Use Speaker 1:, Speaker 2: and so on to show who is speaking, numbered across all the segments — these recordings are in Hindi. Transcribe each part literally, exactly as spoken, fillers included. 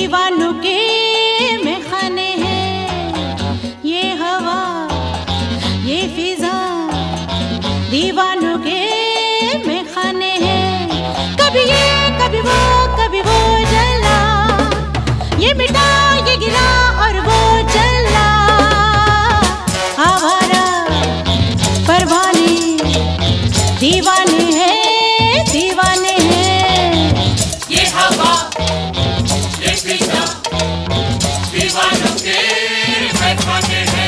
Speaker 1: दीवानों के मैखाने हैं। ये हवा ये फिजा दीवानों के मैखाने हैं। कभी ये कभी वो कभी वो जला, ये मिटा ये गिरा और वो चला। आवारा परवाने दीवाने हैं दीवाने हैं।
Speaker 2: ये हवा ये फिजा दीवानों के मैखाने हैं।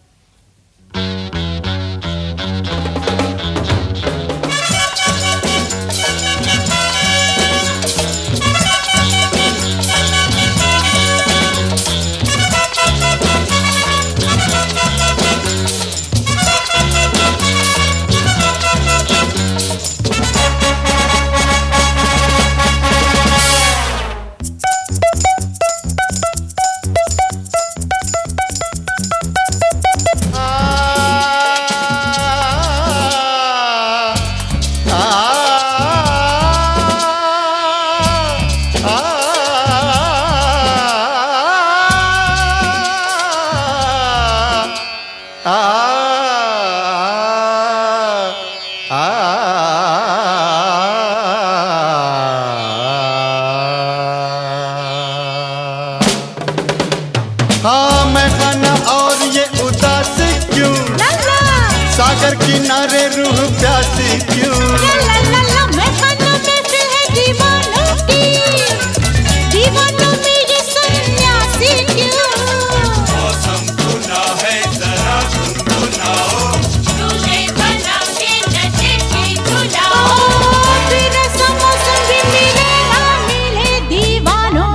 Speaker 3: हाँ मैं खाना और ये उदास क्यों, सागर किनारे रूह प्यासी क्यों।
Speaker 1: मैं खाना में से है दीवानों की, दीवानों में ये सन्यासी क्यों।
Speaker 2: मौसम खुला है जरा गुनगुनाओ, तुझे बना के नशे की धुलाओ।
Speaker 1: फिर ऐसा मौसम भी मिले ना मिले दीवानों।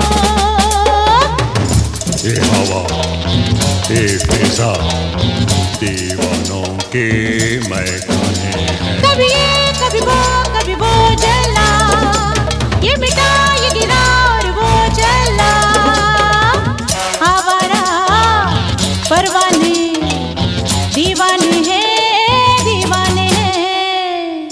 Speaker 4: ये हवा ये फिजा दीवानों के मैखाने हैं।
Speaker 1: कभी ये कभी वो कभी वो जला, ये मिटा ये गिरा और वो चला। आवारा परवाने दीवाने हैं दीवाने हैं।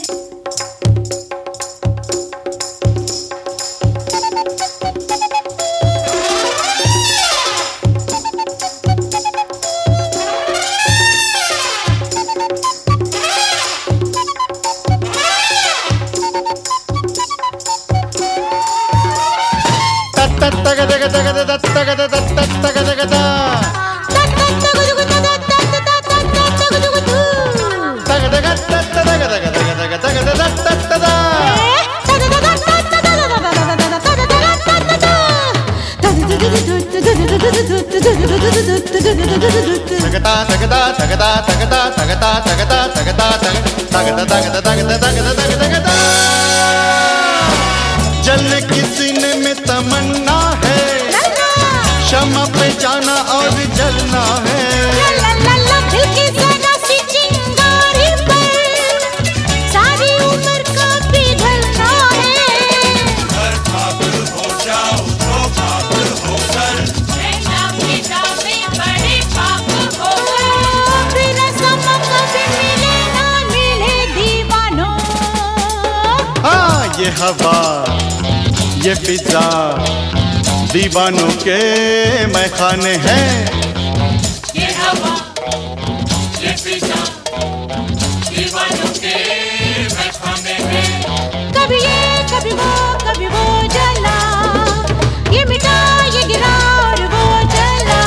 Speaker 3: जलने की सीने में तमन्ना है, शमा पे जाना और जलना है।
Speaker 1: दिल की जरा सी चिंगारी पर सारी उम्र का पिघलना है।
Speaker 2: हर खाक हो जाओ तो खाक होकर, रहना फिजा में बड़े पाप होकर।
Speaker 1: फिर ऐसा मौका भी मिले ना मिले दीवानों।
Speaker 3: हाँ ये हवा ये फिजा दीवानों के मैखाने हैं।
Speaker 2: ये हवा ये फिजा दीवानों के मैखाने हैं।
Speaker 1: कभी ये कभी वो कभी वो जला, ये मिटा ये गिरा और वो चला।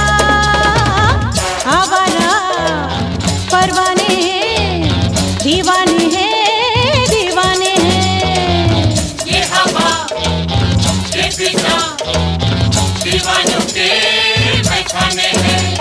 Speaker 1: आवारा परवाने दीवाने हैं दीवाने हैं।
Speaker 2: ये हवा ये फिजा दीवानों के मैखाने हैं।